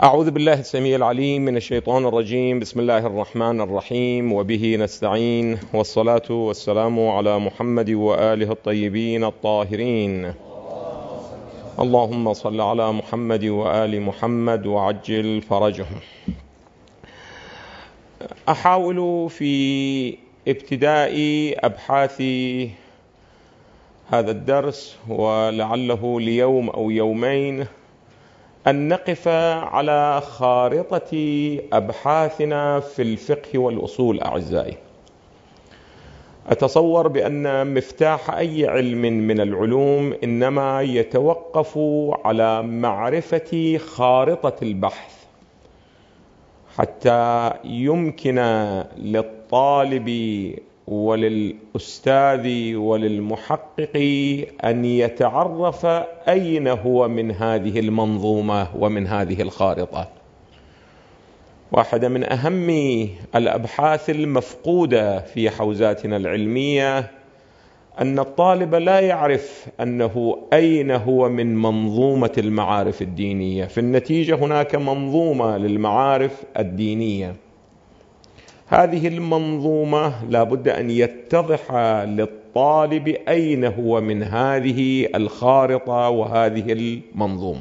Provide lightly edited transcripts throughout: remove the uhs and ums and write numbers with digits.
أعوذ بالله السميع العليم من الشيطان الرجيم. بسم الله الرحمن الرحيم، وبه نستعين، والصلاة والسلام على محمد وآله الطيبين الطاهرين. اللهم صل على محمد وآل محمد وعجل فرجهم. أحاول في ابتداء أبحاث هذا الدرس، ولعله ليوم أو يومين، أن نقف على خارطة أبحاثنا في الفقه والأصول. أعزائي، أتصور بأن مفتاح أي علم من العلوم إنما يتوقف على معرفة خارطة البحث، حتى يمكن للطالب وللأستاذ وللمحقق أن يتعرف أين هو من هذه المنظومة ومن هذه الخارطة. واحدة من أهم الأبحاث المفقودة في حوزاتنا العلمية أن الطالب لا يعرف أنه أين هو من منظومة المعارف الدينية. في النتيجة هناك منظومة للمعارف الدينية، هذه المنظومة لا بد أن يتضح للطالب أين هو من هذه الخارطة وهذه المنظومة.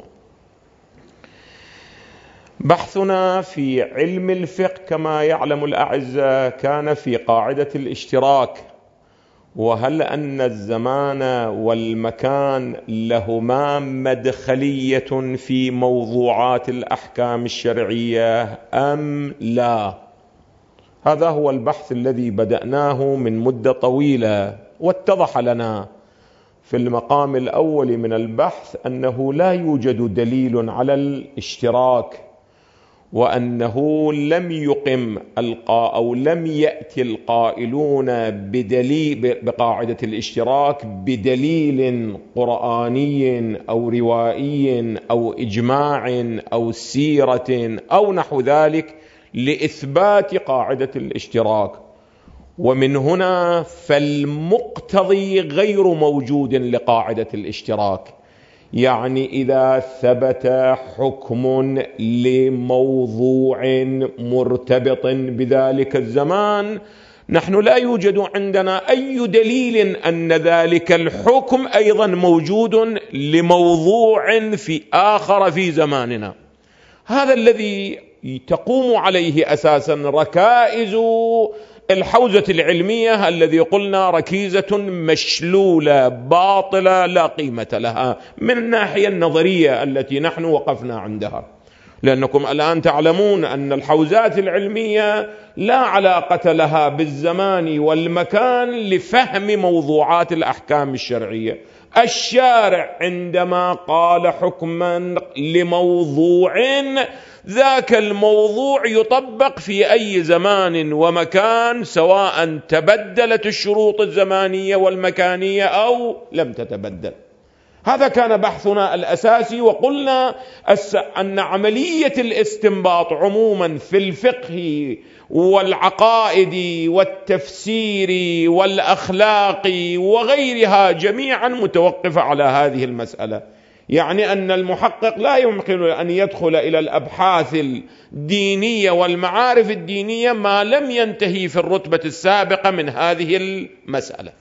بحثنا في علم الفقه كما يعلم الأعزاء كان في قاعدة الاشتراك، وهل أن الزمان والمكان لهما مدخلية في موضوعات الأحكام الشرعية أم لا؟ هذا هو البحث الذي بدأناه من مدة طويلة، واتضح لنا في المقام الأول من البحث أنه لا يوجد دليل على الاشتراك، وأنه لم يقم أو لم يأتي القائلون بقاعدة الاشتراك بدليل قرآني أو روائي أو إجماع أو سيرة أو نحو ذلك لإثبات قاعدة الاشتراك. ومن هنا فالمقتضي غير موجود لقاعدة الاشتراك. يعني إذا ثبت حكم لموضوع مرتبط بذلك الزمان، نحن لا يوجد عندنا أي دليل أن ذلك الحكم أيضا موجود لموضوع في آخر في زماننا. هذا الذي تقوم عليه أساسا ركائز الحوزة العلمية، الذي قلنا ركيزة مشلولة باطلة لا قيمة لها من الناحية النظرية التي نحن وقفنا عندها. لأنكم الآن تعلمون أن الحوزات العلمية لا علاقة لها بالزمان والمكان لفهم موضوعات الأحكام الشرعية. الشارع عندما قال حكما لموضوع، ذاك الموضوع يطبق في أي زمان ومكان، سواء تبدلت الشروط الزمانية والمكانية أو لم تتبدل. هذا كان بحثنا الأساسي. وقلنا أن عملية الاستنباط عموما في الفقه والعقائد والتفسير والأخلاق وغيرها جميعا متوقفة على هذه المسألة. يعني أن المحقق لا يمكن أن يدخل إلى الأبحاث الدينية والمعارف الدينية ما لم ينتهي في الرتبة السابقة من هذه المسألة.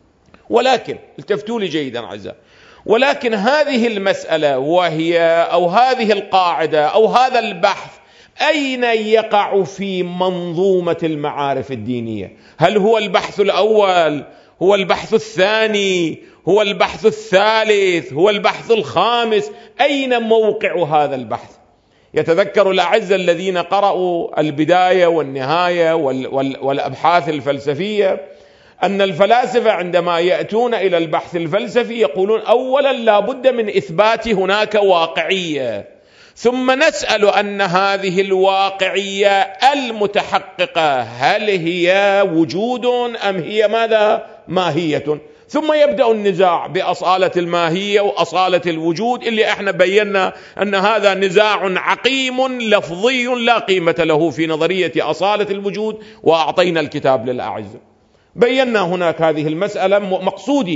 ولكن التفتوا لي جيدا أعزائي، ولكن هذه المسألة وهي أو هذه القاعدة أو هذا البحث أين يقع في منظومة المعارف الدينية؟ هل هو البحث الأول؟ هو البحث الثاني؟ هو البحث الثالث؟ هو البحث الخامس؟ أين موقع هذا البحث؟ يتذكر الأعزة الذين قرأوا البداية والنهاية والأبحاث الفلسفية أن الفلاسفة عندما يأتون إلى البحث الفلسفي يقولون أولا لا بد من إثبات هناك واقعية، ثم نسأل أن هذه الواقعية المتحققة هل هي وجود أم هي ماذا؟ ماهية. ثم يبدأ النزاع بأصالة الماهية وأصالة الوجود، اللي احنا بينا أن هذا نزاع عقيم لفظي لا قيمة له في نظرية أصالة الوجود، وأعطينا الكتاب للأعزة. بينا هناك هذه المسألة. مقصودي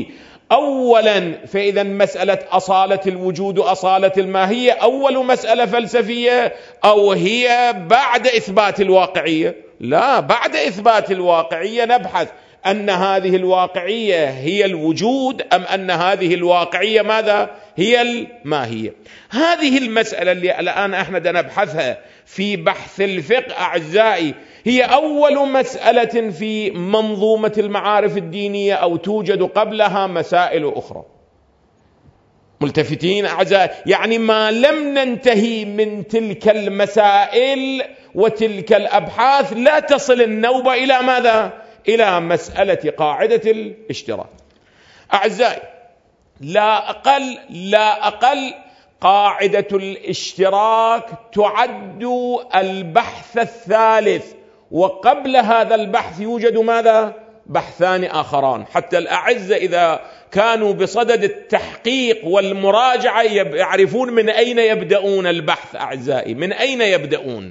أولا فإذا مسألة أصالة الوجود وأصالة الماهية أول مسألة فلسفية، أو هي بعد إثبات الواقعية؟ لا، بعد إثبات الواقعية نبحث أن هذه الواقعية هي الوجود أم أن هذه الواقعية ماذا؟ هي الماهية. هذه المسألة اللي الآن احنا نبحثها في بحث الفقه أعزائي هي أول مسألة في منظومة المعارف الدينية، أو توجد قبلها مسائل أخرى. ملتفتين أعزائي؟ يعني ما لم ننتهي من تلك المسائل وتلك الأبحاث لا تصل النوبة إلى ماذا؟ إلى مسألة قاعدة الاشتراك. أعزائي، لا أقل قاعدة الاشتراك تعد البحث الثالث، وقبل هذا البحث يوجد ماذا؟ بحثان آخران. حتى الأعزة إذا كانوا بصدد التحقيق والمراجعة يعرفون من أين يبدأون البحث. أعزائي، من أين يبدأون؟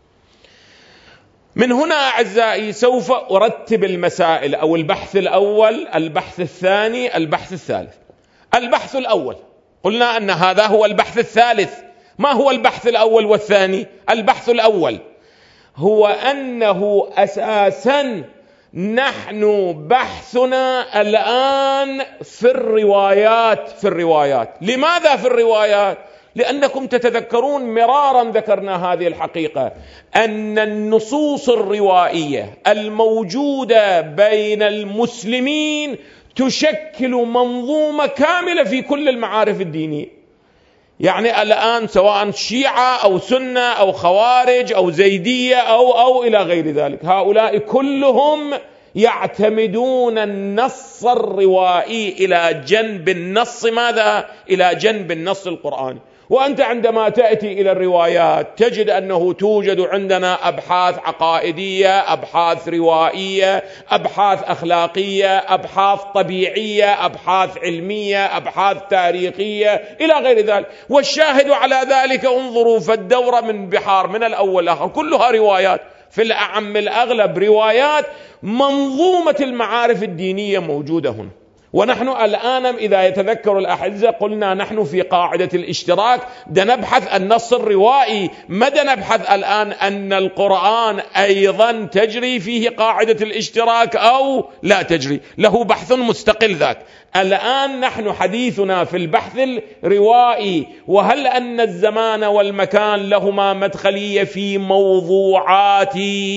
من هنا أعزائي سوف أرتب المسائل، أو البحث الأول، البحث الثاني، البحث الثالث. البحث الأول قلنا أن هذا هو البحث الثالث. ما هو البحث الأول والثاني؟ البحث الأول هو أنه أساسا نحن بحثنا الآن في الروايات. لماذا في الروايات؟ لأنكم تتذكرون مرارا ذكرنا هذه الحقيقة، أن النصوص الروائية الموجودة بين المسلمين تشكل منظومة كاملة في كل المعارف الدينية. يعني الآن سواء شيعة أو سنة أو خوارج أو زيدية أو إلى غير ذلك، هؤلاء كلهم يعتمدون النص الروائي إلى جنب النص ماذا؟ إلى جنب النص القرآني. وأنت عندما تأتي إلى الروايات تجد أنه توجد عندنا أبحاث عقائدية، أبحاث روائية، أبحاث أخلاقية، أبحاث طبيعية، أبحاث علمية، أبحاث تاريخية إلى غير ذلك. والشاهد على ذلك انظروا فالدورة من بحار من الأول لآخر كلها روايات، في الأعم الأغلب روايات. منظومة المعارف الدينية موجودة هنا. ونحن الآن إذا يتذكر الأحزة قلنا نحن في قاعدة الاشتراك نبحث النص الروائي. ماذا نبحث الآن؟ أن القرآن أيضا تجري فيه قاعدة الاشتراك أو لا تجري، له بحث مستقل ذاك. الآن نحن حديثنا في البحث الروائي، وهل أن الزمان والمكان لهما مدخلية في موضوعات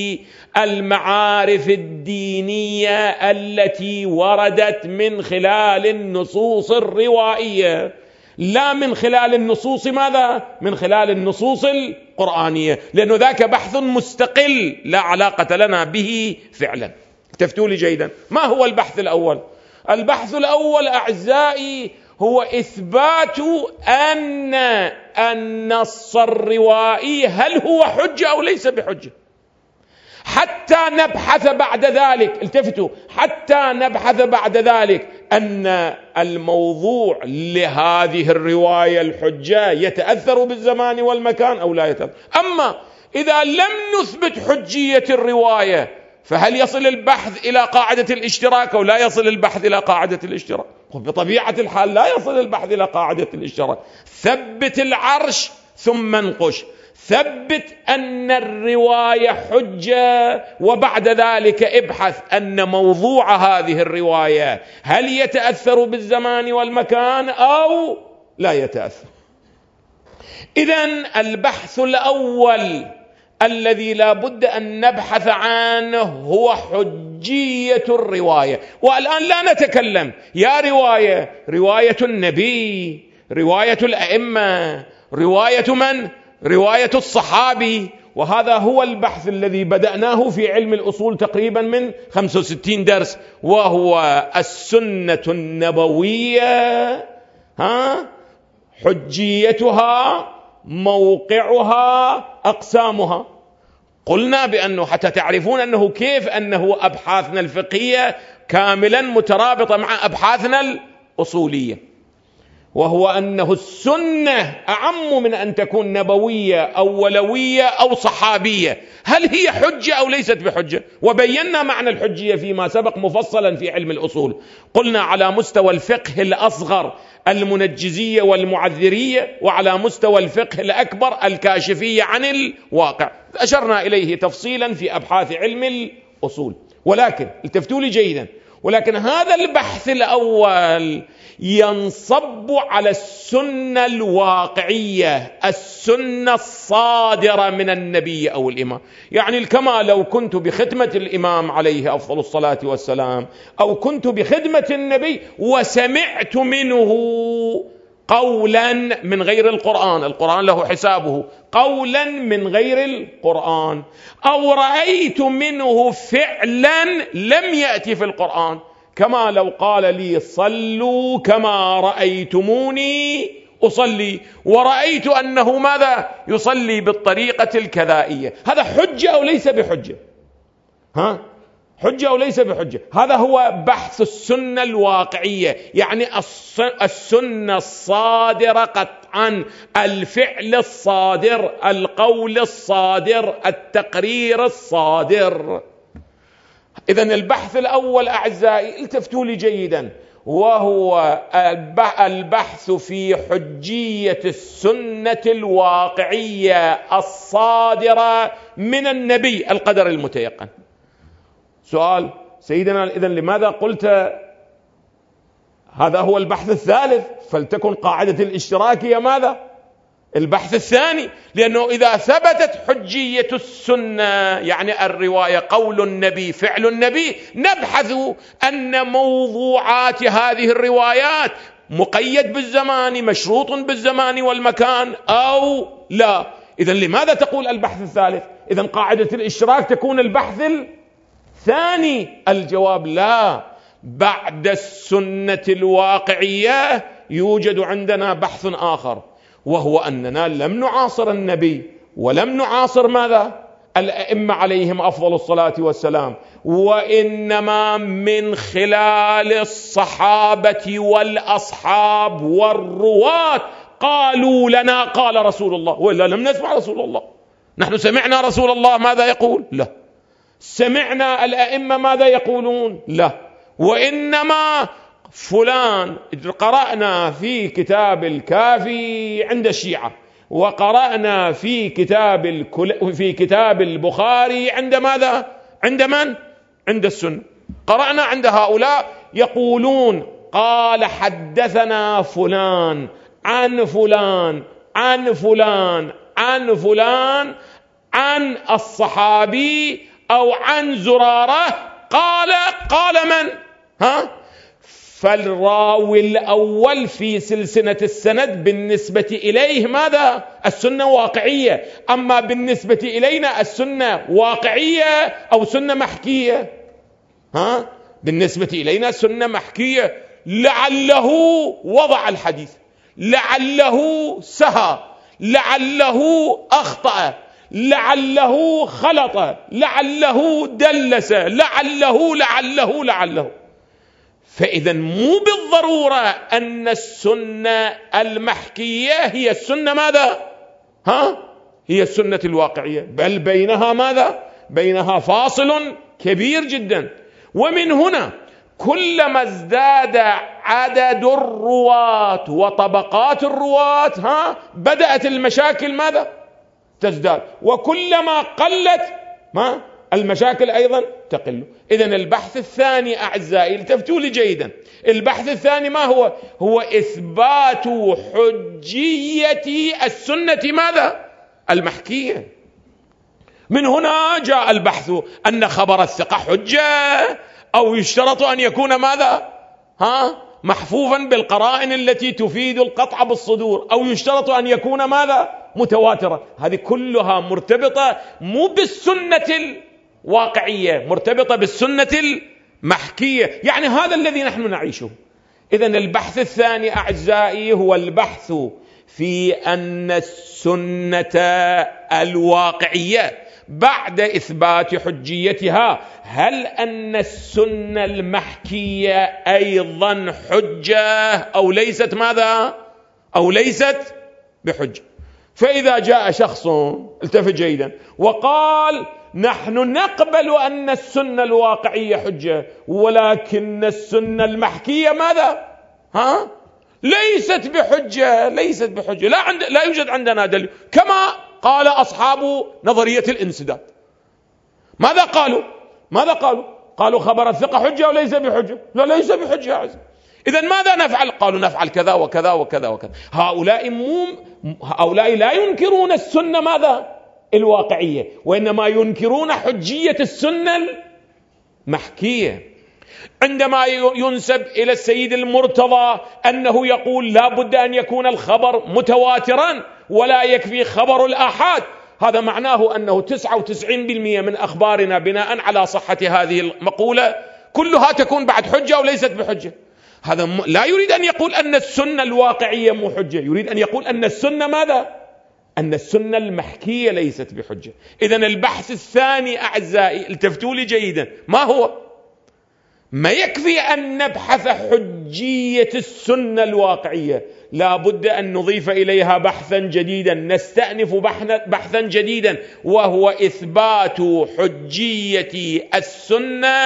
المعارف الدينية التي وردت من خلال النصوص الروائية، لا من خلال النصوص ماذا؟ من خلال النصوص القرآنية، لأنه ذاك بحث مستقل لا علاقة لنا به فعلا. تفتوا لي جيدا، ما هو البحث الأول؟ البحث الأول أعزائي هو إثبات أن النص الروائي هل هو حجة أو ليس بحجة، حتى نبحث بعد ذلك، التفتوا، حتى نبحث بعد ذلك أن الموضوع لهذه الرواية الحجة يتأثر بالزمان والمكان أو لا يتأثر. أما إذا لم نثبت حجية الرواية فهل يصل البحث إلى قاعدة الاشتراك أو لا يصل البحث إلى قاعدة الاشتراك؟ بطبيعة الحال لا يصل البحث إلى قاعدة الاشتراك. ثبت العرش ثم انقش، ثبت أن الرواية حجة، وبعد ذلك ابحث أن موضوع هذه الرواية هل يتأثر بالزمان والمكان أو لا يتأثر. إذن البحث الأول الذي لا بد أن نبحث عنه هو حجية الرواية. والآن لا نتكلم يا رواية النبي، رواية الأئمة، رواية من؟ رواية الصحابي. وهذا هو البحث الذي بدأناه في علم الأصول تقريبا من 65 درس، وهو السنة النبوية، حجيتها، موقعها، أقسامها. قلنا بأنه حتى تعرفون أنه كيف أنه أبحاثنا الفقهية كاملا مترابطة مع أبحاثنا الأصولية. وهو أنه السنة أعم من أن تكون نبوية أو ولوية أو صحابية. هل هي حجة أو ليست بحجة؟ وبينا معنى الحجية فيما سبق مفصلا في علم الأصول. قلنا على مستوى الفقه الأصغر المنجزية والمعذرية، وعلى مستوى الفقه الأكبر الكاشفية عن الواقع، أشرنا إليه تفصيلا في أبحاث علم الأصول. ولكن التفتوا لي جيدا، ولكن هذا البحث الأول ينصب على السنة الواقعية، السنة الصادرة من النبي أو الإمام. يعني كما لو كنت بخدمة الإمام عليه أفضل الصلاة والسلام، أو كنت بخدمة النبي وسمعت منه قولا من غير القرآن، القرآن له حسابه، قولا من غير القرآن، أو رأيت منه فعلا لم يأتي في القرآن، كما لو قال لي صلوا كما رأيتموني أصلي، ورأيت أنه ماذا يصلي بالطريقة الكذائية. هذا حجة أو ليس بحجة؟ حجة أو ليس بحجة؟ هذا هو بحث السنة الواقعية، يعني السنة الصادرة قطعا، الفعل الصادر، القول الصادر، التقرير الصادر. إذن البحث الأول أعزائي التفتوا لي جيدا، وهو البحث في حجية السنة الواقعية الصادرة من النبي القدر المتيقن. سؤال سيدنا، إذن لماذا قلت هذا هو البحث الثالث؟ فلتكن قاعدة الاشتراك هي ماذا؟ البحث الثاني، لأنه إذا ثبتت حجية السنة يعني الرواية قول النبي فعل النبي، نبحث أن موضوعات هذه الروايات مقيد بالزمان، مشروط بالزمان والمكان أو لا. إذن لماذا تقول البحث الثالث؟ إذن قاعدة الاشتراك تكون البحث الثاني. الجواب لا، بعد السنة الواقعية يوجد عندنا بحث آخر، وهو أننا لم نعاصر النبي ولم نعاصر ماذا؟ الأئمة عليهم أفضل الصلاة والسلام، وإنما من خلال الصحابة والأصحاب والرواة قالوا لنا قال رسول الله، وإلا لم نسمع رسول الله. نحن سمعنا رسول الله ماذا يقول؟ لا. سمعنا الأئمة ماذا يقولون؟ لا. وإنما فلان قرأنا في كتاب الكافي عند الشيعة، وقرأنا في كتاب البخاري عند ماذا؟ عند من؟ عند السنة. قرأنا عند هؤلاء يقولون قال حدثنا فلان عن فلان عن فلان عن فلان عن الصحابي أو عن زرارة قال من؟ فالراوي الأول في سلسلة السند بالنسبة إليه ماذا؟ السنة واقعية. أما بالنسبة إلينا السنة واقعية أو سنة محكية؟ بالنسبة إلينا سنة محكية. لعله وضع الحديث، لعله سهى، لعله أخطأ، لعله خلط، لعله دلس، لعله. فإذا مو بالضرورة أن السنة المحكية هي السنة ماذا؟ هي السنة الواقعية، بل بينها ماذا؟ بينها فاصل كبير جدا. ومن هنا كلما ازداد عدد الرواة وطبقات الرواة بدأت المشاكل ماذا؟ تزداد، وكلما قلت المشاكل أيضا تقل. إذن البحث الثاني أعزائي التفتوا لي جيدا، البحث الثاني ما هو؟ هو إثبات حجية السنة ماذا؟ المحكية. من هنا جاء البحث أن خبر الثقة حجة، أو يشترط أن يكون ماذا؟ محفوفا بالقرائن التي تفيد القطع بالصدور، أو يشترط أن يكون ماذا؟ متواترة. هذه كلها مرتبطة مو بالسنة الواقعية، مرتبطة بالسنة المحكية. يعني هذا الذي نحن نعيشه. إذن البحث الثاني أعزائي هو البحث في أن السنة الواقعية بعد إثبات حجيتها، هل أن السنة المحكية أيضا حجة أو ليست ماذا؟ أو ليست بحجة؟ فإذا جاء شخص، التفت جيدا، وقال نحن نقبل أن السنة الواقعية حجة، ولكن السنة المحكية ماذا؟ ليست بحجة، ليست بحجة، لا يوجد عندنا دليل، كما قال أصحاب نظرية الانسداد. ماذا قالوا؟ قالوا خبر الثقة حجة وليس بحجة. لا، ليس بحجة عزيز. إذن ماذا نفعل؟ قالوا نفعل كذا وكذا وكذا وكذا. هؤلاء لا ينكرون السنة ماذا؟ الواقعية، وإنما ينكرون حجية السنة المحكية. عندما ينسب إلى السيد المرتضى أنه يقول لا بد أن يكون الخبر متواترا ولا يكفي خبر الآحاد، هذا معناه أنه 99% من أخبارنا بناء على صحة هذه المقولة كلها تكون بعد حجة وليست بحجة. هذا لا يريد أن يقول أن السنة الواقعية مو حجة، يريد أن يقول أن السنة ماذا؟ أن السنة المحكية ليست بحجة. إذن البحث الثاني أعزائي، التفتوا لي جيدا، ما هو؟ ما يكفي أن نبحث حجية السنة الواقعية، لا بد أن نضيف إليها بحثا جديدا، نستأنف بحثا جديدا، وهو إثبات حجية السنة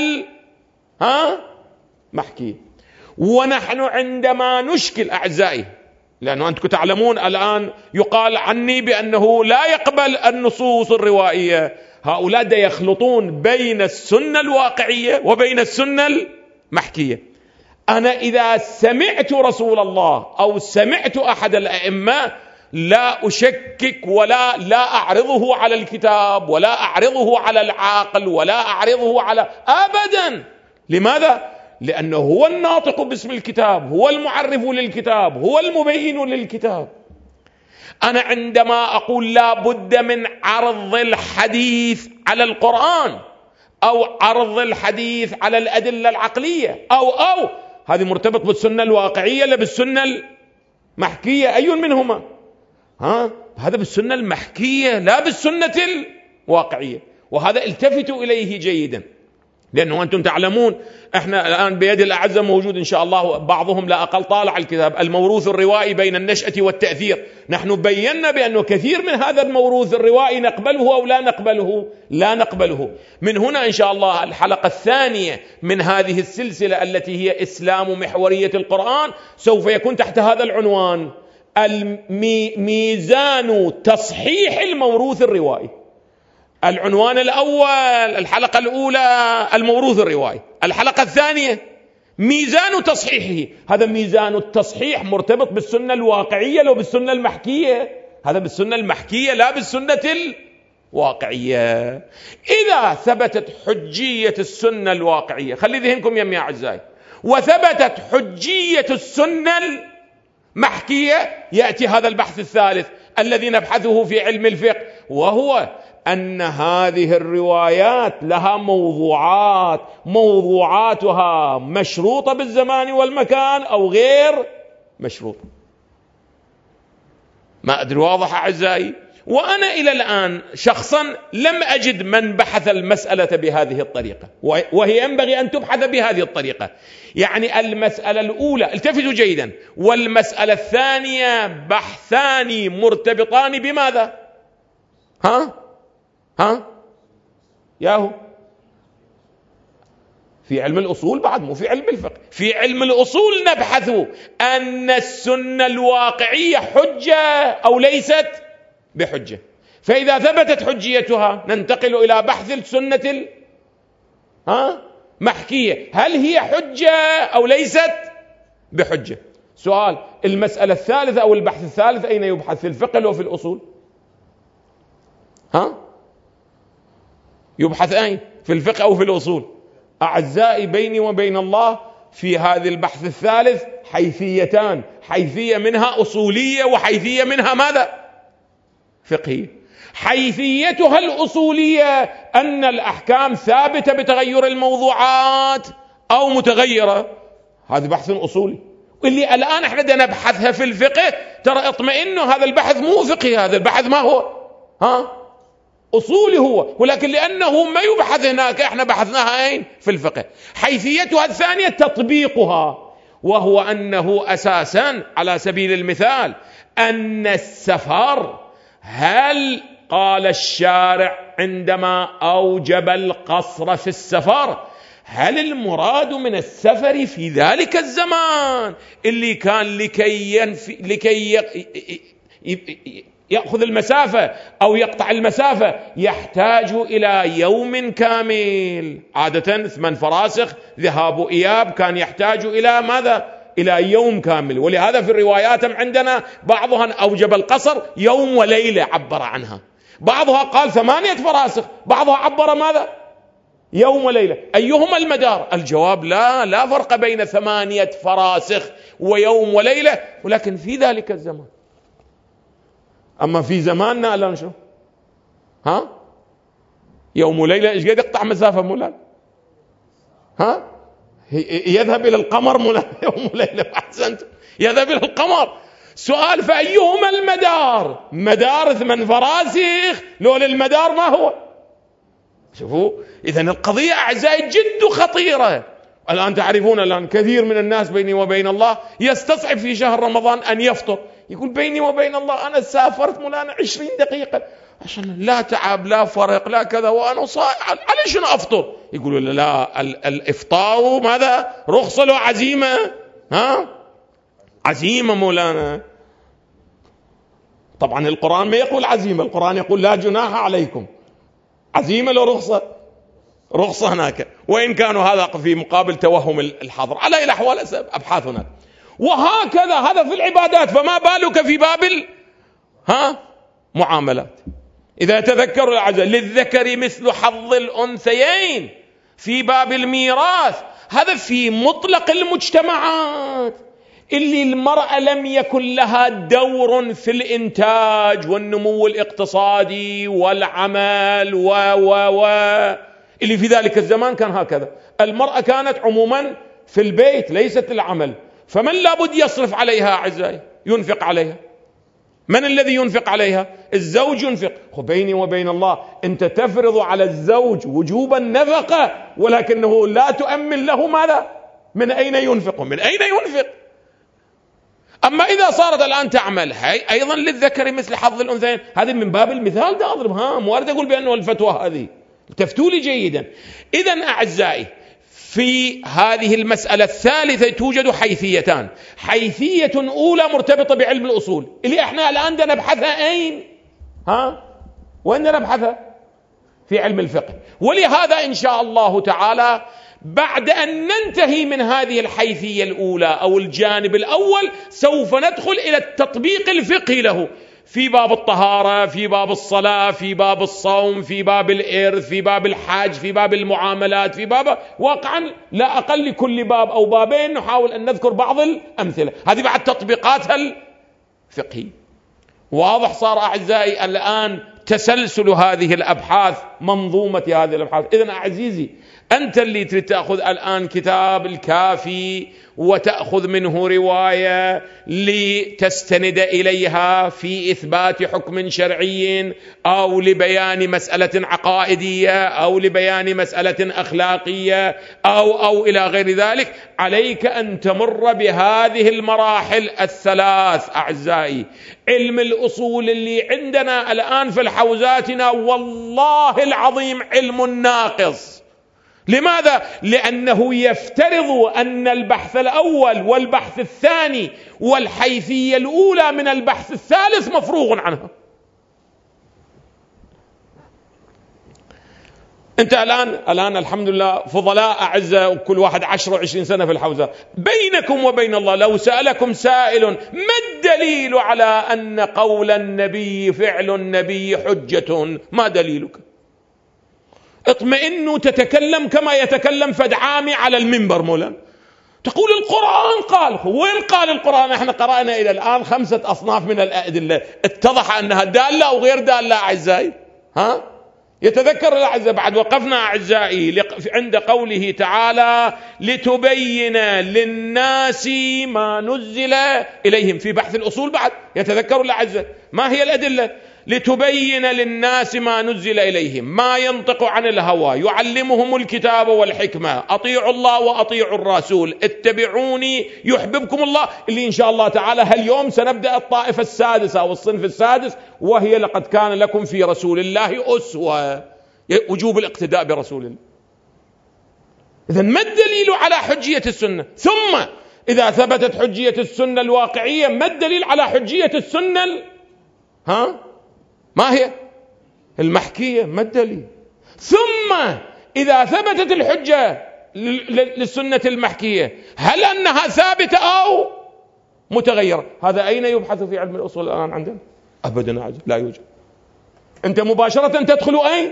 المحكية. ونحن عندما نشكل أعزائي، لأنه أنتم تعلمون الآن يقال عني بأنه لا يقبل النصوص الروائية، هؤلاء يخلطون بين السنة الواقعية وبين السنة المحكية. أنا إذا سمعت رسول الله أو سمعت أحد الأئمة لا أشكك ولا أعرضه على الكتاب ولا أعرضه على العاقل ولا أعرضه على أبدا. لماذا؟ لأنه هو الناطق باسم الكتاب، هو المعرف للكتاب، هو المبين للكتاب. أنا عندما أقول لا بد من عرض الحديث على القرآن أو عرض الحديث على الأدلة العقلية أو هذه مرتبط بالسنة الواقعية لا بالسنة المحكية؟ أي منهما؟ هذا بالسنة المحكية لا بالسنة الواقعية. وهذا التفتوا إليه جيدا، لأنه أنتم تعلمون احنا الآن بيد الأعزة موجود إن شاء الله، بعضهم لا أقل طالع الكتاب الموروث الروائي بين النشأة والتأثير. نحن بينا بأنه كثير من هذا الموروث الروائي نقبله أو لا نقبله. من هنا إن شاء الله الحلقة الثانية من هذه السلسلة التي هي إسلام محورية القرآن سوف يكون تحت هذا العنوان: ميزان تصحيح الموروث الروائي. العنوان الأول، الحلقة الأولى الموروث الروائي، الحلقة الثانية ميزان تصحيحه. هذا ميزان التصحيح مرتبط بالسنة الواقعية لو بالسنة المحكية، هذا بالسنة المحكية لا بالسنة الواقعية. إذا ثبتت حجية السنة الواقعية، خلي ذهنكم يا أعزائي، وثبتت حجية السنة المحكية، يأتي هذا البحث الثالث الذي نبحثه في علم الفقه، وهو أن هذه الروايات لها موضوعاتها مشروطة بالزمان والمكان أو غير مشروطة. ما أدري واضح أعزائي؟ وأنا إلى الآن شخصا لم أجد من بحث المسألة بهذه الطريقة، وهي ينبغي أن تبحث بهذه الطريقة. يعني المسألة الأولى، التفتوا جيدا، والمسألة الثانية بحثان مرتبطان بماذا؟ ياهو في علم الأصول، بعد مو في علم الفقه. في علم الأصول نبحث أن السنة الواقعية حجة أو ليست بحجة. فإذا ثبتت حجيتها ننتقل إلى بحث السنة محكية، هل هي حجة أو ليست بحجة؟ سؤال، المسألة الثالثة أو البحث الثالث أين يبحث؟ في الفقه أو في الأصول؟ يبحث أين؟ في الفقه أو في الأصول؟ أعزائي بيني وبين الله في هذا البحث الثالث حيثيتان، حيثية منها أصولية وحيثية منها ماذا؟ فقهية. حيثيتها الأصولية أن الأحكام ثابتة بتغير الموضوعات أو متغيرة، هذا بحث أصولي. اللي الآن احنا بدنا نبحثها في الفقه. ترى اطمئنوا، هذا البحث مو فقهي، هذا البحث ما هو أصولي هو، ولكن لأنه ما يبحث هناك احنا بحثناها أين؟ في الفقه. حيثيتها الثانية تطبيقها، وهو أنه أساسا على سبيل المثال أن السفر، هل قال الشارع عندما أوجب القصر في السفر هل المراد من السفر في ذلك الزمان اللي كان لكي يأخذ المسافة أو يقطع المسافة يحتاج إلى يوم كامل؟ عادة 8 فراسخ ذهاب وإياب كان يحتاج إلى ماذا؟ إلى يوم كامل. ولهذا في الروايات عندنا بعضها أوجب القصر يوم وليلة عبر عنها، بعضها قال 8 فراسخ، بعضها عبر ماذا؟ يوم وليلة. أيهما المدار؟ الجواب لا فرق بين 8 فراسخ ويوم وليلة، ولكن في ذلك الزمان. أما في زماننا الآن شو؟ يوم وليلة إيش قد يقطع مسافة مولانا؟ يذهب إلى القمر مولانا يوم وليلة. أحسنت، يذهب إلى القمر. سؤال، فأيهما المدار؟ مدار 8 فراسخ لو للمدار ما هو؟ شوفوا، إذن القضية أعزائي جد خطيرة. الآن تعرفون الآن كثير من الناس بيني وبين الله يستصعب في شهر رمضان أن يفطر، يقول بيني وبين الله أنا سافرت مولانا 20 دقيقة عشان لا تعب لا فرق لا كذا وأنا صائم، على شنو أفطر؟ يقولوا لا الإفطار ماذا؟ رخصة له عزيمة. عزيمة مولانا. طبعا القرآن ما يقول عزيمة، القرآن يقول لا جناح عليكم. عزيمة له رخصة هناك، وإن كانوا هذا في مقابل توهم الحظر. على الأحوال أبحاث هناك. وهكذا هذا في العبادات، فما بالك في باب معاملات. إذا تذكروا العزاء للذكر مثل حظ الأنثيين في باب الميراث، هذا في مطلق المجتمعات اللي المرأة لم يكن لها دور في الإنتاج والنمو الاقتصادي والعمل اللي في ذلك الزمان كان هكذا. المرأة كانت عموما في البيت ليست للعمل، فمن لابد يصرف عليها أعزائي؟ ينفق عليها. من الذي ينفق عليها؟ الزوج ينفق. بيني وبين الله أنت تفرض على الزوج وجوب النفقة، ولكنه لا تؤمن له ماذا؟ من أين ينفق؟ من أين ينفق؟ أما إذا صارت الآن تعمل، هي أيضا للذكر مثل حظ الأنثيين. هذه من باب المثال ده أضرب، مو أريد أقول بأنه الفتوى هذه، تفتوا لي جيدا. إذن أعزائي في هذه المسألة الثالثة توجد حيثيتان. حيثية أولى مرتبطة بعلم الأصول اللي احنا الآن بدنا نبحثها أين؟ وين نبحثها؟ في علم الفقه. ولهذا إن شاء الله تعالى بعد أن ننتهي من هذه الحيثية الأولى أو الجانب الأول سوف ندخل إلى التطبيق الفقهي له في باب الطهارة، في باب الصلاة، في باب الصوم، في باب الإرث، في باب الحج، في باب المعاملات، في باب واقعا لا أقل لكل باب أو بابين نحاول أن نذكر بعض الأمثلة. هذه بعد تطبيقاتها الفقهية. واضح صار أعزائي الآن تسلسل هذه الأبحاث، منظومة هذه الأبحاث. إذن عزيزي أنت اللي تريد تأخذ الآن كتاب الكافي وتأخذ منه رواية لتستند إليها في إثبات حكم شرعي أو لبيان مسألة عقائدية أو لبيان مسألة أخلاقية أو إلى غير ذلك، عليك أن تمر بهذه المراحل الثلاث أعزائي. علم الأصول اللي عندنا الآن في الحوزاتنا والله العظيم علم ناقص. لماذا؟ لأنه يفترض أن البحث الأول والبحث الثاني والحيثية الأولى من البحث الثالث مفروغ عنها. أنت الآن الحمد لله فضلاء أعزاء، وكل واحد 10 و20 سنة في الحوزة. بينكم وبين الله لو سألكم سائل ما الدليل على أن قول النبي فعل النبي حجة، ما دليلك؟ اطمئنوا تتكلم كما يتكلم فدعامي على المنبر مولانا، تقول القرآن قال. وين قال القرآن؟ احنا قرأنا إلى الآن 5 أصناف من الأدلة، اتضح أنها دالة أو غير دالة أعزائي. يتذكر الأعزاء. بعد وقفنا أعزائي عند قوله تعالى لتبين للناس ما نزل إليهم في بحث الأصول. بعد يتذكر الأعزاء ما هي الأدلة؟ لتبين للناس ما نزل إليهم، ما ينطق عن الهوى، يعلمهم الكتاب والحكمة، أطيعوا الله وأطيعوا الرسول، اتبعوني يحببكم الله، اللي إن شاء الله تعالى هاليوم سنبدأ الطائفة السادسة أو الصنف السادس، وهي لقد كان لكم في رسول الله أسوة، وجوب الاقتداء برسول الله. إذن ما الدليل على حجية السنة؟ ثم إذا ثبتت حجية السنة الواقعية ما الدليل على حجية السنة ما هي المحكية؟ ما الدليل؟ ثم إذا ثبتت الحجة للسنة المحكية هل أنها ثابتة أو متغيرة؟ هذا أين يبحث في علم الأصول الآن عندنا؟ أبدا لا يوجد. أنت مباشرة تدخل أين؟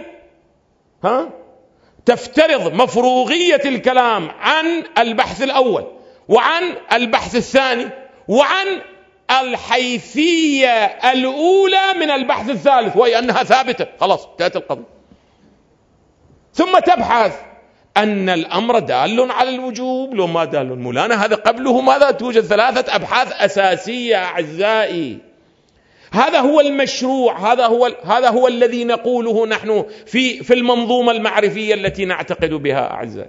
تفترض مفروغية الكلام عن البحث الأول وعن البحث الثاني وعن الحيثية الأولى من البحث الثالث، وهي أنها ثابتة. خلاص انتهت القضية. ثم تبحث أن الأمر دال على الوجوب لو ما دال مولانا هذا قبله ماذا؟ توجد 3 أبحاث أساسية أعزائي. هذا هو المشروع، هذا هو الذي نقوله نحن في المنظومة المعرفية التي نعتقد بها أعزائي.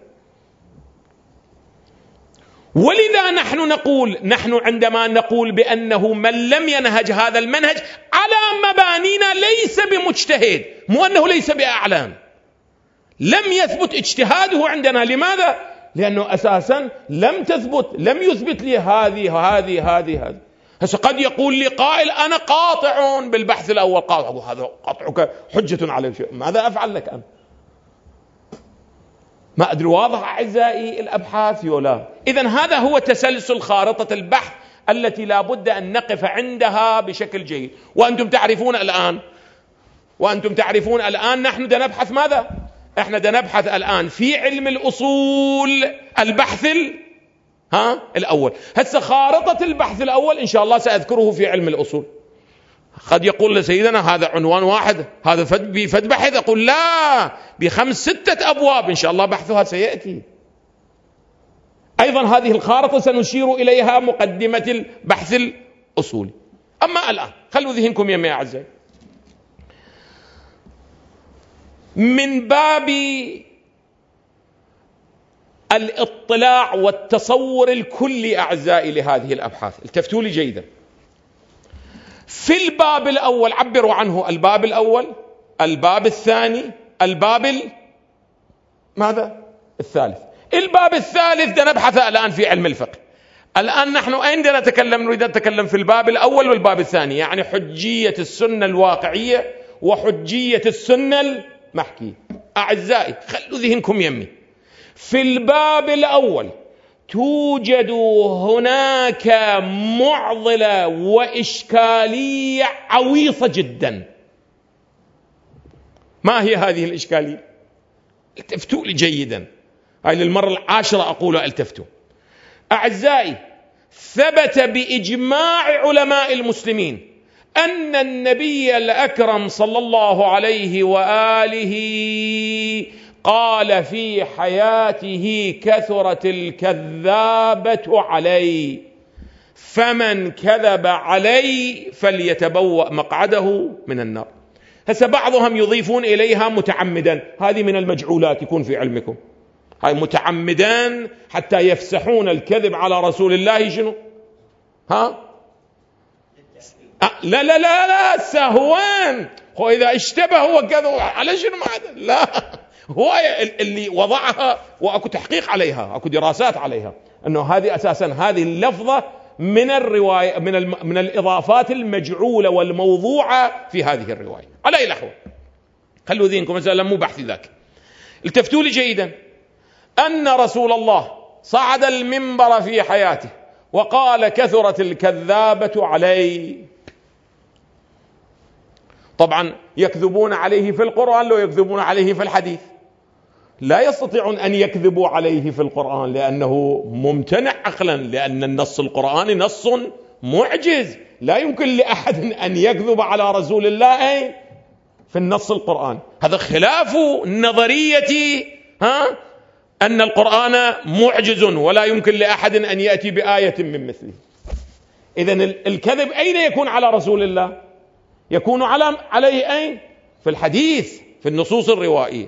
ولذا نحن عندما نقول بأنه من لم ينهج هذا المنهج على مبانينا ليس بمجتهد، مو أنه ليس بأعلام، لم يثبت اجتهاده عندنا. لماذا؟ لأنه أساسا لم يثبت لي هذه. هسه قد يقول لي قائل أنا قاطع بالبحث الأول، قاطع، هذا قطعك حجة على شيء، ماذا أفعل لك أنا؟ ما أدري واضح أعزائي الأبحاث يولا. إذن هذا هو تسلسل خارطة البحث التي لا بد أن نقف عندها بشكل جيد. وأنتم تعرفون الآن نحن نبحث ماذا؟ احنا نبحث الآن في علم الأصول البحث الأول. هسه خارطة البحث الأول إن شاء الله سأذكره في علم الأصول. قد يقول لسيدنا هذا عنوان واحد، هذا فد بحث، أقول لا، ب5 6 أبواب إن شاء الله بحثها سيأتي. أيضا هذه الخارطة سنشير إليها مقدمة البحث الأصولي. أما الآن خلوا ذهنكم يا أعزائي، من باب الاطلاع والتصور الكلي أعزائي لهذه الأبحاث، التفتوا لي جيدا. في الباب الأول عبروا عنه الباب الأول، الباب الثاني، الباب ماذا؟ الثالث. الباب الثالث نبحث الآن في علم الفقه. الآن نحن أين نريد أن نتكلم في الباب الأول والباب الثاني، يعني حجية السنة الواقعية وحجية السنة المحكية. أعزائي خلوا ذهنكم يمي. في الباب الأول توجد هناك معضلة وإشكالية عويصة جدا. ما هي هذه الإشكالية؟ التفتوا لي جيدا، هاي للمرة 10 أقول التفتوا. أعزائي ثبت بإجماع علماء المسلمين أن النبي الأكرم صلى الله عليه وآله قال في حياته كثرت الكذابة علي، فمن كذب علي فليتبوأ مقعده من النار. هسه بعضهم يضيفون إليها متعمدا، هذه من المجعولات يكون في علمكم، هاي متعمدا حتى يفسحون الكذب على رسول الله. شنو لا لا لا لا سهوان، هو إذا اشتبه هو كذا على شنو لا، هو اللي وضعها وأكو تحقيق عليها، أكو دراسات عليها أنه هذه أساسا هذه اللفظة من الرواية من الإضافات المجعولة والموضوعة في هذه الرواية. على أي الأحوال خلوا ذينكم مثلا مو بحث ذاك. التفتوا لي جيدا أن رسول الله صعد المنبر في حياته وقال كثرت الكذابة علي. طبعا يكذبون عليه في القرآن، لو يكذبون عليه في الحديث لا يستطيعون أن يكذبوا عليه في القرآن لأنه ممتنع عقلا، لأن النص القرآني نص معجز، لا يمكن لأحد أن يكذب على رسول الله في النص القرآني. هذا خلاف نظرية أن القرآن معجز ولا يمكن لأحد أن يأتي بآية من مثله. إذن الكذب أين يكون على رسول الله؟ يكون عليه أين؟ في الحديث، في النصوص الروائية.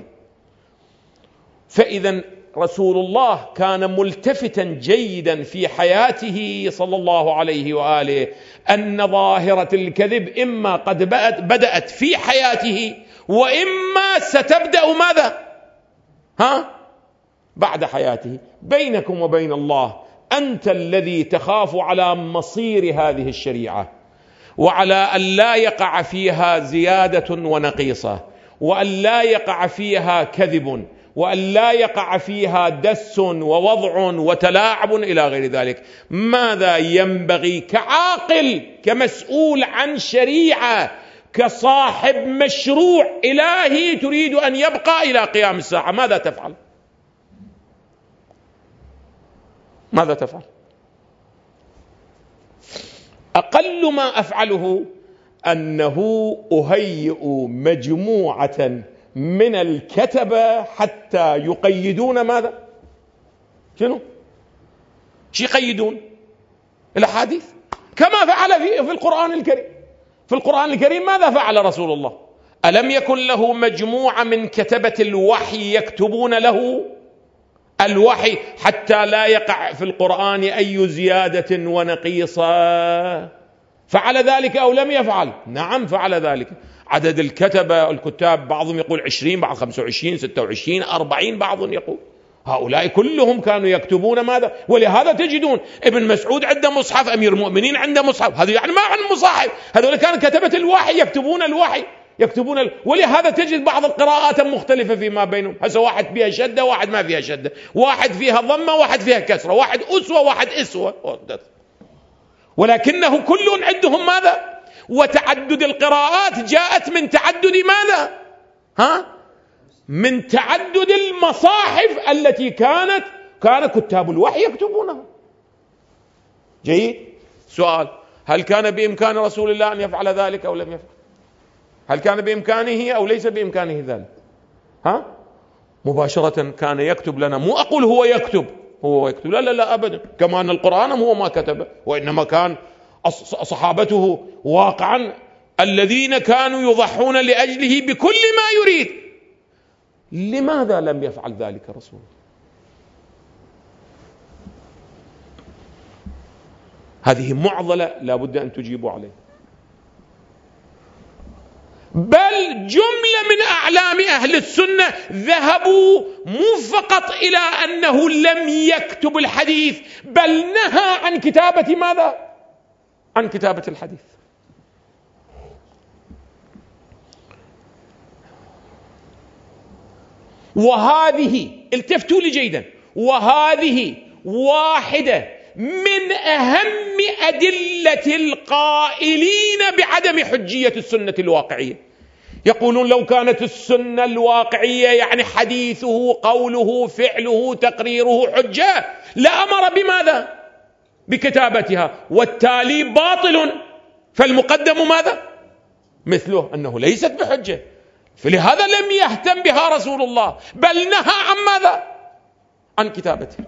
فإذا رسول الله كان ملتفتا جيدا في حياته صلى الله عليه وآله أن ظاهرة الكذب إما قد بدأت في حياته وإما ستبدأ ماذا؟ بعد حياته. بينكم وبين الله أنت الذي تخاف على مصير هذه الشريعة، وعلى أن لا يقع فيها زيادة ونقيصة، وأن لا يقع فيها كذب، وأن لا يقع فيها دس ووضع وتلاعب إلى غير ذلك. ماذا ينبغي كعاقل، كمسؤول عن شريعة، كصاحب مشروع إلهي تريد أن يبقى إلى قيام الساعة؟ ماذا تفعل؟ ماذا تفعل؟ أقل ما أفعله أنه أهيئ مجموعة من الكتبة حتى يقيدون ماذا؟ شنو؟ يقيدون الأحاديث كما فعل في القرآن الكريم. في القرآن الكريم ماذا فعل رسول الله؟ ألم يكن له مجموعة من كتبة الوحي يكتبون له الوحي حتى لا يقع في القرآن أي زيادة ونقيصة؟ فعل ذلك أو لم يفعل؟ نعم فعل ذلك. عدد الكتاب بعضهم يقول 20، بعض 25، 26، 40، بعضهم يقول. هؤلاء كلهم كانوا يكتبون ماذا؟ ولهذا تجدون ابن مسعود عنده مصحف، أمير المؤمنين عنده مصحف، هذا يعني ما عن مصاحف، هذول كانوا كتبة الوحي يكتبون الوحي ولهذا تجد بعض القراءات مختلفة فيما بينهم. هسه واحد فيها شدة، واحد ما فيها شدة، واحد فيها ضمة، واحد فيها كسرة، واحد أسوة، واحد إسوة، ولكنه كل عندهم ماذا؟ وتعدد القراءات جاءت من تعدد ماذا؟ من تعدد المصاحف التي كان كتاب الوحي يكتبونها. جيد. سؤال: هل كان بإمكان رسول الله أن يفعل ذلك أو لم يفعل؟ هل كان بإمكانه أو ليس بإمكانه ذلك؟ مباشرة كان يكتب لنا. مو أقول هو يكتب لا أبدا، كما أن القرآن هو ما كتب، وإنما كان صحابته واقعا الذين كانوا يضحون لأجله بكل ما يريد. لماذا لم يفعل ذلك رسول الله؟ هذه معضلة لا بد أن تجيبوا عليها. بل جملة من أعلام أهل السنة ذهبوا مو فقط إلى أنه لم يكتب الحديث، بل نهى عن كتابة ماذا؟ عن كتابة الحديث. وهذه، التفتوا لي جيدا، وهذه واحدة من أهم أدلة القائلين بعدم حجية السنة الواقعية. يقولون لو كانت السنة الواقعية يعني حديثه، قوله، فعله، تقريره حجة لأمر بماذا؟ بكتابتها، والتالي باطل، فالمقدم ماذا؟ مثله، أنه ليست بحجة، فلهذا لم يهتم بها رسول الله، بل نهى عن ماذا؟ عن كتابتها.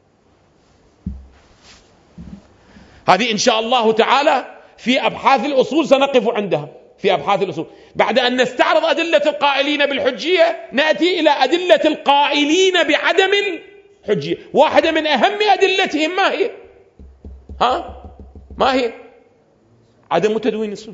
هذه إن شاء الله تعالى في أبحاث الأصول سنقف عندها، في أبحاث الأصول. بعد أن نستعرض أدلة القائلين بالحجية نأتي إلى أدلة القائلين بعدم الحجية. واحدة من أهم أدلتهم ما هي؟ ما هي؟ عدم تدوين السنة.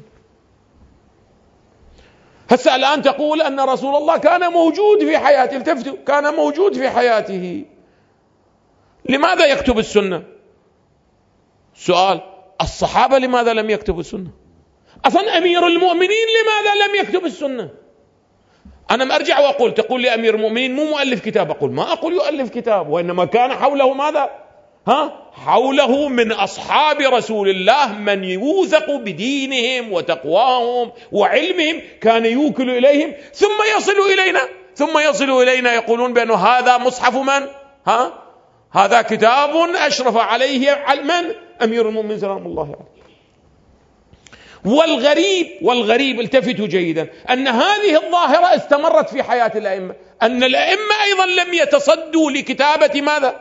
هسه الآن تقول أن رسول الله كان موجود في حياته، التفتوا، كان موجود في حياته، لماذا يكتب السنة؟ سؤال: الصحابة لماذا لم يكتبوا السنة؟ أصلا أمير المؤمنين لماذا لم يكتب السنة؟ أنا أرجع وأقول، تقول لي أمير المؤمنين مو مؤلف كتاب، أقول ما أقول يؤلف كتاب، وإنما كان حوله ماذا؟ حوله من أصحاب رسول الله من يوثق بدينهم وتقواهم وعلمهم، كان يوكل إليهم ثم يصل إلينا يقولون بأنه هذا مصحف من؟ هذا كتاب أشرف عليه من؟ أمير المؤمنين سلام الله عليه. والغريب التفتوا جيدا أن هذه الظاهرة استمرت في حياة الأئمة، أن الأئمة أيضا لم يتصدوا لكتابة ماذا؟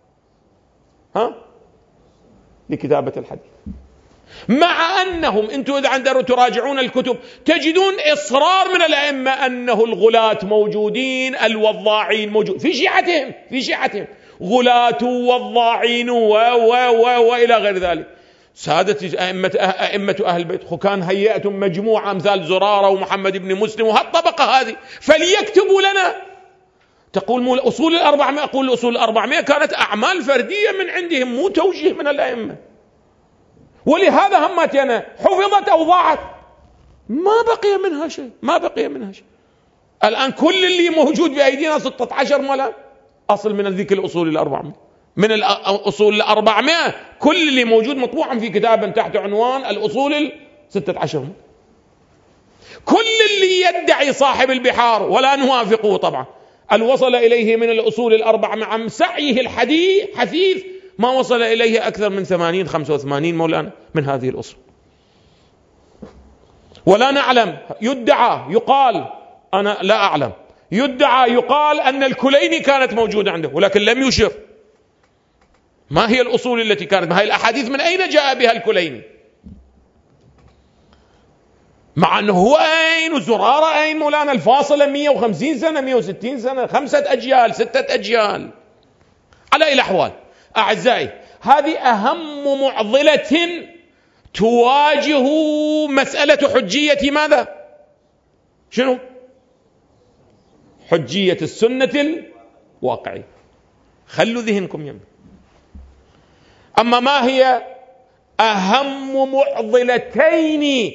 لكتابة الحديث، مع أنهم أنتم إذا عندما تراجعون الكتب تجدون إصرار من الأئمة أنه الغلاة موجودين، الوضاعين موجود في شيعتهم غلاة وضاعين وإلى غير ذلك. سادة أئمة أهل البيت كان هيئتهم مجموعة أمثال زرارة ومحمد بن مسلم وهالطبقة هذه، فليكتبوا لنا. تقول أصول 400، أقول أصول 400 كانت أعمال فردية من عندهم، مو توجيه من الأئمة. ولهذا همتنا حفظت أو ضاعت، ما بقي منها شيء. الآن كل اللي موجود بأيدينا 16 ملا أصل من ذيك الأصول 400، من الأصول 400 كل اللي موجود مطبوعا في كتاب تحت عنوان الأصول 16. كل اللي يدعي صاحب البحار ولا نوافقه طبعا الوصل إليه من الأصول 400 مع سعيه الحثيث ما وصل إليه أكثر من 80-85 مولانا من هذه الأصول. ولا نعلم، يدعى يقال، أنا لا أعلم، يدعى يقال أن الكليني كانت موجودة عنده ولكن لم يشر. ما هي الأصول التي كانت؟ ما هي الأحاديث من أين جاء بها الكليني؟ مع أنه هو أين وزرارة أين مولانا، الفاصلة 150 سنة 160 سنة، 5 أجيال 6 أجيال. على أي الأحوال أعزائي، هذه أهم معضلة تواجه مسألة حجية ماذا؟ شنو؟ حجية السنة الواقعية. خلوا ذهنكم يمين. أما ما هي أهم معضلتين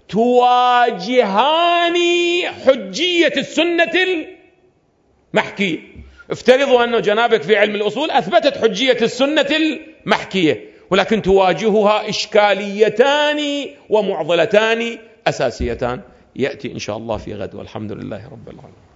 تواجهان حجية السنة المحكية؟ افترضوا أن جنابك في علم الأصول أثبتت حجية السنة المحكية، ولكن تواجهها إشكاليتان ومعضلتان أساسيتان، يأتي إن شاء الله في غد، والحمد لله رب العالمين.